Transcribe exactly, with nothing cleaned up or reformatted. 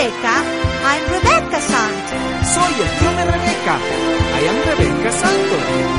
Rebecca. I'm Rebecca Sant. Soy el tío de Rebeca. I am Rebecca Santo.